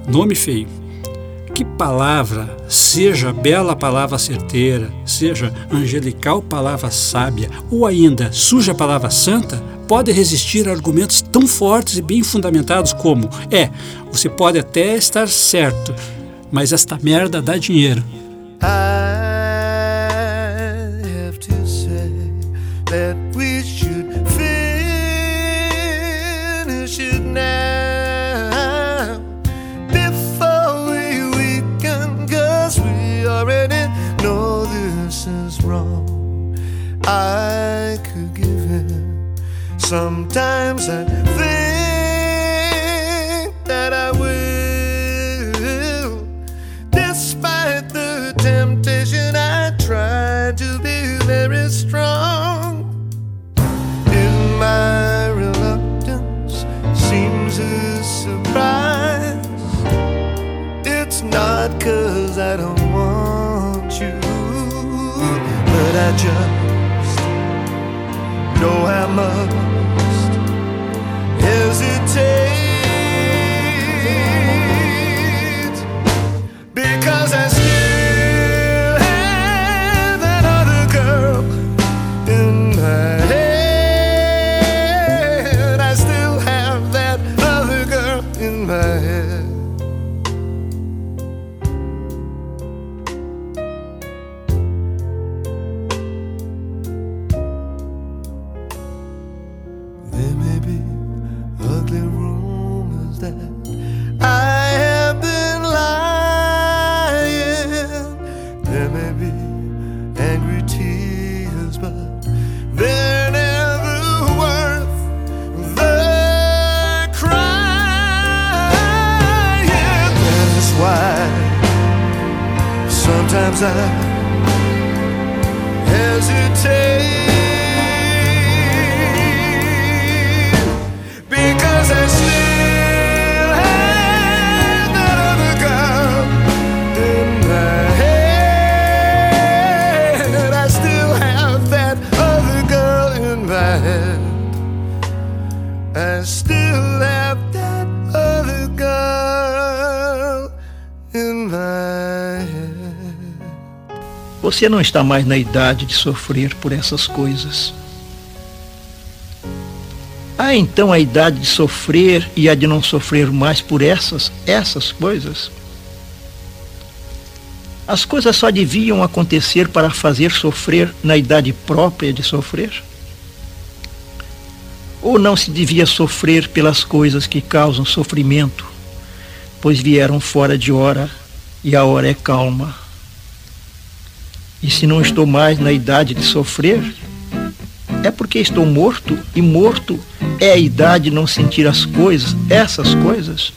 nome feio. Que palavra, seja bela palavra certeira, seja angelical palavra sábia, ou ainda suja palavra santa, pode resistir a argumentos tão fortes e bem fundamentados como: você pode até estar certo, mas esta merda dá dinheiro. That we should finish it now before we weaken, 'cause we already know this is wrong. I could give in. Sometimes I think that I will. Despite the temptation, I try to be very strong. My reluctance seems a surprise. It's not 'cause I don't want you, but I just know I must hesitate, because I still have that other girl in my head. In my head. There may be ugly rumors that I have been lying. There may be angry tears, but they're never worth the why sometimes I hesitate, because I still have that other girl in my head. I still have that other girl in my head. I still have that other girl in my head. Você não está mais na idade de sofrer por essas coisas. Há então a idade de sofrer e a de não sofrer mais por essas coisas? As coisas só deviam acontecer para fazer sofrer na idade própria de sofrer? Ou não se devia sofrer pelas coisas que causam sofrimento, pois vieram fora de hora e a hora é calma? E se não estou mais na idade de sofrer, é porque estou morto, e morto é a idade de não sentir as coisas, essas coisas?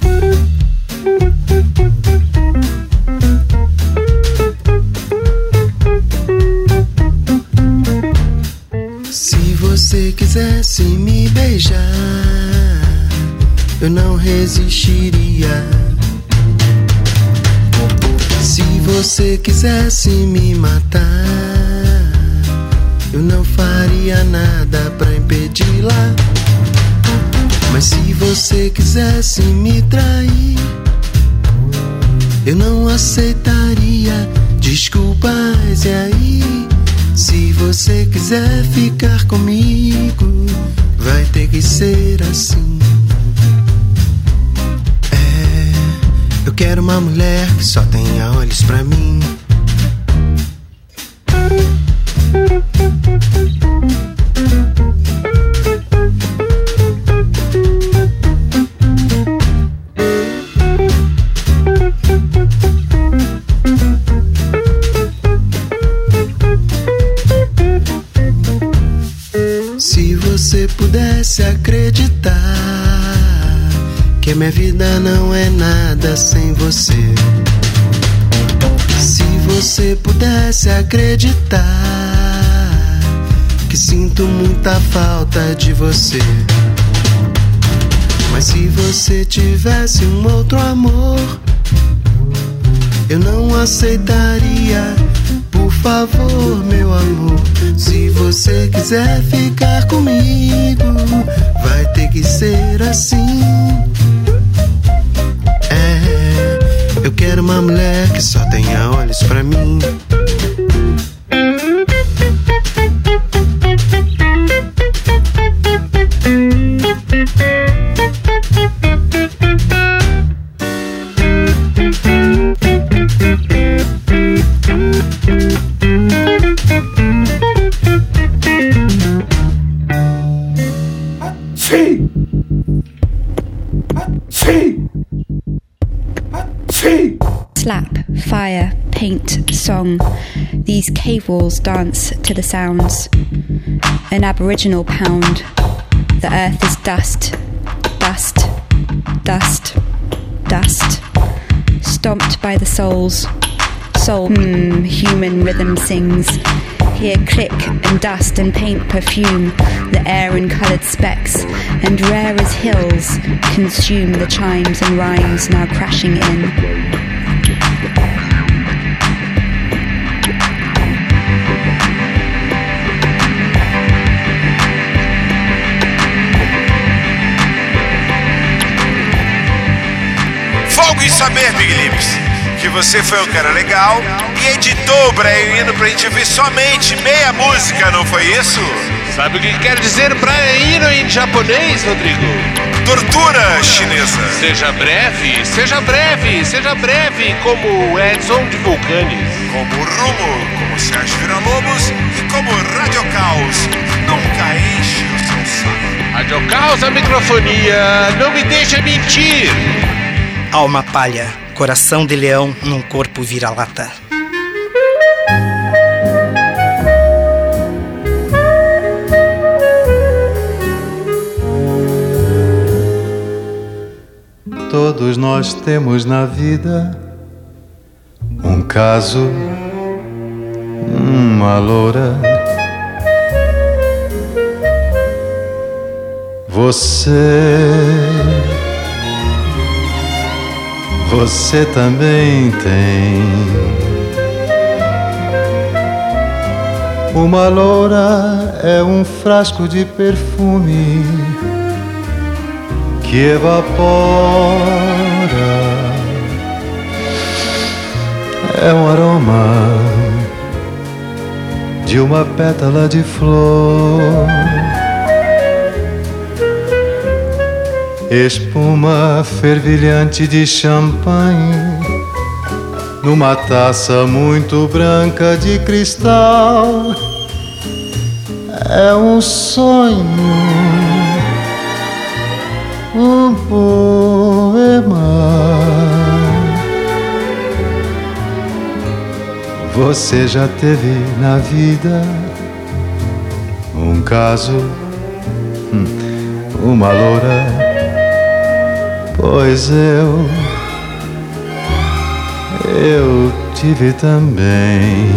Se você quisesse me beijar, eu não resistiria. Se você quisesse me matar, eu não faria nada pra impedi-la. Mas se você quisesse me trair, eu não aceitaria desculpas. E aí, se você quiser ficar comigo, vai ter que ser assim. Eu quero uma mulher que só tenha olhos pra mim. Se você pudesse acreditar que a minha vida não é nada sem você. Se você pudesse acreditar que sinto muita falta de você. Mas se você tivesse um outro amor, eu não aceitaria. Por favor, meu amor, se você quiser ficar comigo, vai ter que ser assim. pra mim. Slap, fire, paint, song. These cave walls dance to the sounds. An aboriginal pound. The earth is dust, dust, dust, dust. Stomped by the souls. Soul, human rhythm sings. Here click and dust and paint perfume the air in coloured specks, and rare as hills consume the chimes and rhymes now crashing in. Folgo em saber, Big Lips, que você foi um cara legal e editou o Brian Eno pra gente ouvir somente meia música, não foi isso? Sabe o que quer dizer Brian Eno em japonês, Rodrigo? Tortura chinesa. Seja breve, seja breve, seja breve, como Edson de Vulcanes. Como Rumo, como Sérgio Villa-Lobos e como Radio Caos. Nunca enche o seu saco. Radio Caos, a microfonia, não me deixa mentir. Alma palha, coração de leão num corpo vira-lata. Todos nós temos na vida um caso, uma loura. Você também tem uma loura, é um frasco de perfume que evapora, é um aroma de uma pétala de flor, espuma fervilhante de champanhe numa taça muito branca de cristal, é um sonho, um poema. Você já teve na vida um caso, uma loura? Pois eu tive também.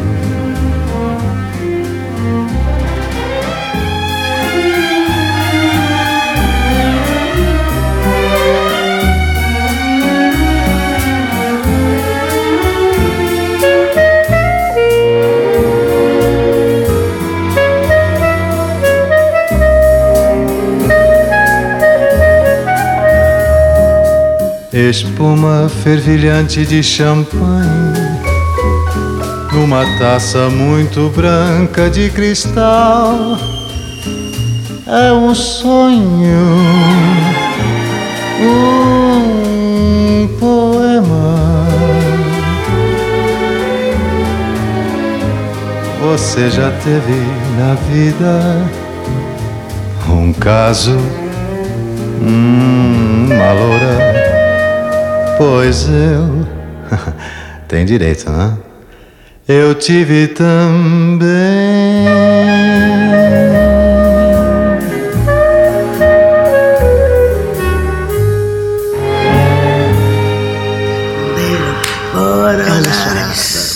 Espuma fervilhante de champanhe numa taça muito branca de cristal, é um sonho, um poema. Você já teve na vida um caso, uma loura? Pois eu tem direito, né? Eu tive também. Ana Soares.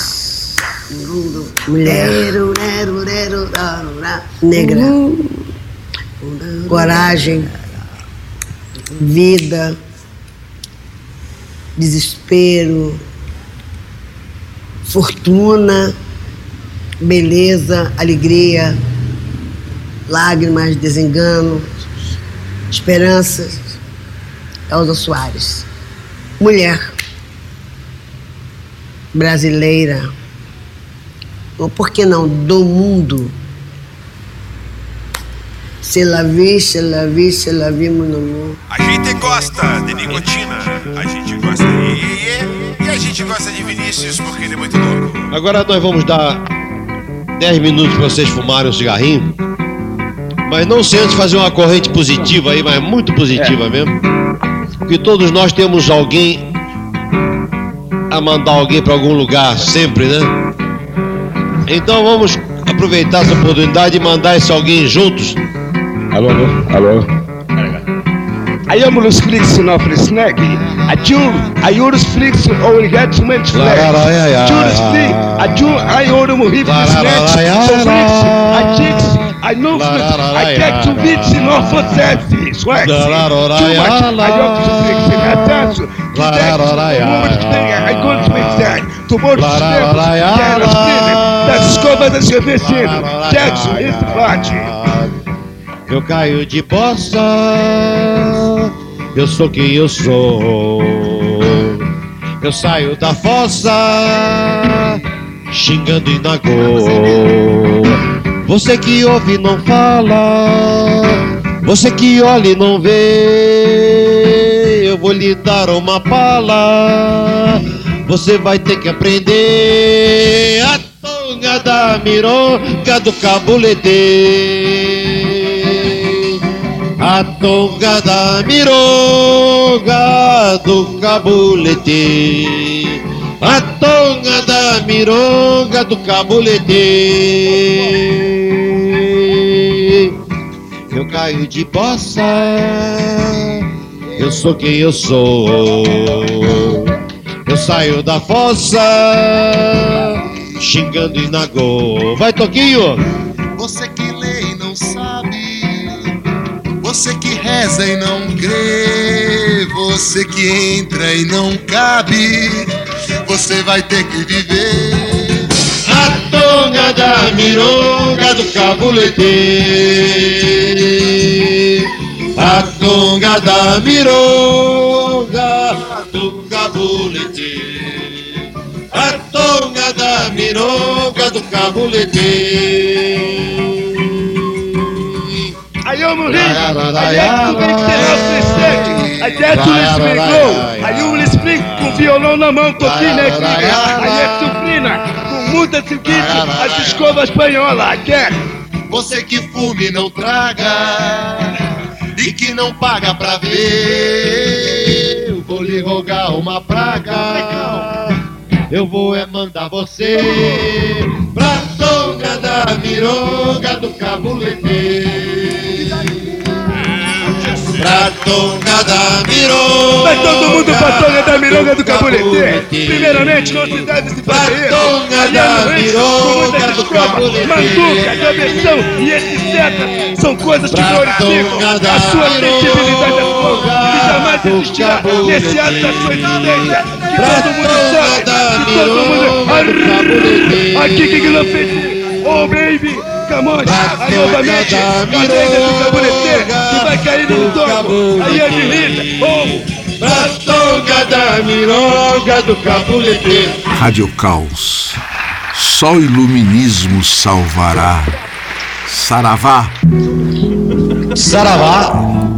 Mulher negra, coragem, vida, desespero, fortuna, beleza, alegria, lágrimas, desengano, esperança. Elza Soares. Mulher. brasileira, ou por que não, do mundo. C'est la vie, mon amour. A gente gosta de nicotina, a gente gosta de iê, e a gente gosta de Vinícius porque ele é muito louco. Agora nós vamos dar 10 minutos para vocês fumarem um cigarrinho, mas não sem antes fazer uma corrente positiva aí, mas muito positiva mesmo, porque todos nós temos alguém a mandar alguém para algum lugar sempre, né? Então vamos aproveitar essa oportunidade e mandar esse alguém juntos. Alô. I am los flix no snack. I use flix or get too much flex. Jules flix. I order more hip snatch. So flix. I chicks. I know flix. I get to bits in off for safety. Swag. Too much. I got to flix in that dance. I go to make that. To more snap. That's escova da cerveceira. Jackson, esse bate. Eu caio de bossa, eu sou quem eu sou. Eu saio da fossa, xingando e nagô. Você que ouve e não fala, você que olha e não vê, eu vou lhe dar uma pala. Você vai ter que aprender a tonga da mironga do cabulete. A tonga da mironga do cabulete. A tonga da mironga do cabulete. Eu caio de bossa, eu sou quem eu sou. Eu saio da fossa, xingando e nagô. Vai, Toquinho! Você que lê e não sabe, você que reza e não crê, você que entra e não cabe, você vai ter que viver. A tonga da mironga do cabulete. A tonga da mironga do cabulete. A tonga da mironga do cabulete. I am Rick. I get to make the house mistake. I get to let me go. I will speak com violão na mão, toquinho na equipe. I get to frina com muita seguinte, as escovas espanhola. I get. Você que fume não traga e que não paga pra ver, eu vou lhe rogar uma praga. Eu vou mandar você pra tonga da mironga do cabulete. Pra tonga da mironga. Vai todo mundo pra tonga da mironga do cabulete. Primeiramente, não se deve se fazer isso. Aliando antes, com muita desculpa, manduca, cabeção e etc. São coisas que glorificam a sua sensibilidade a fogo, que jamais existirá nesse ato da sua existência. Que todo mundo sabe, que todo mundo... Aqui que não fez. Oh, baby! Camões, aí novamente, cadeira do cabulete, que vai cair no topo, aí é de Rita, pra tonga da mironga do cabulete. Rádio Caos, só o iluminismo salvará. Saravá. Saravá.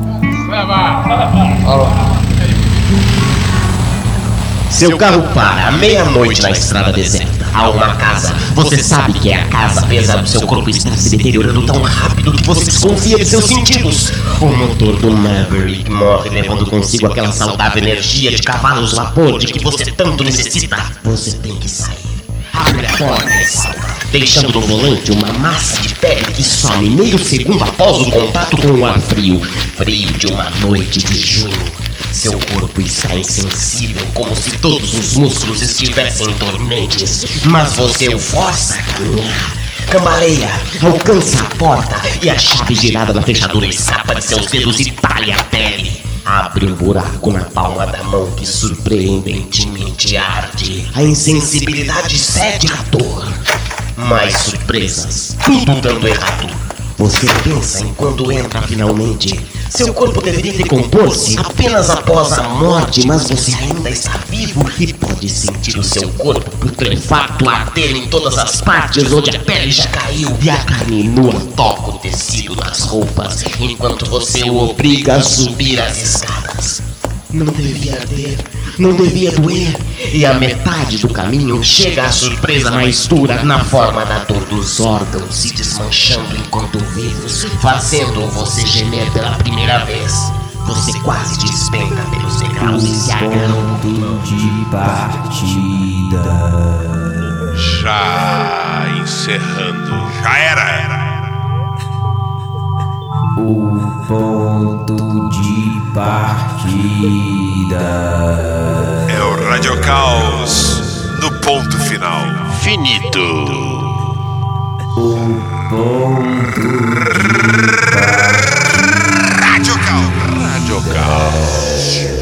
Seu carro para à meia-noite na estrada deserta. Há uma casa. Você sabe que é a casa, apesar do seu corpo estar se deteriorando tão rápido que você desconfia de seus sentidos. O motor do Maverick morre, levando consigo aquela saudável energia de cavalos vapor de que você tanto necessita. Você tem que sair. Abre a porta e salta, deixando no volante uma massa de pele que some meio segundo após o contato com o ar frio. Frio de uma noite de junho. Seu corpo está insensível, como se todos os músculos estivessem dormentes. Mas você o força a caminhar. Cambaleia, alcança a porta e a chave girada na fechadura escapa de seus dedos e talha a pele. Abre um buraco na palma da mão que surpreendentemente arde. A insensibilidade cede à dor. Mais surpresas, tudo dando errado. Você pensa em quando entra finalmente, Seu corpo deveria decompor-se apenas após a morte, mas você ainda está vivo e pode sentir o seu corpo putrefato arder em todas as partes onde a pele já caiu e a carne nua toca o tecido nas roupas, enquanto você o obriga a subir as escadas. Não devia arder, não devia doer. E a metade do caminho chega a surpresa mais dura na forma da dor dos órgãos se desmanchando enquanto vivos, fazendo você gemer pela primeira vez. Você quase despenca pelos degraus e se agarra de partida. Já encerrando. Já era. O ponto de partida é o Radio Caos no ponto final. Finito. O ponto de partida. Radio Caos. Radio Caos.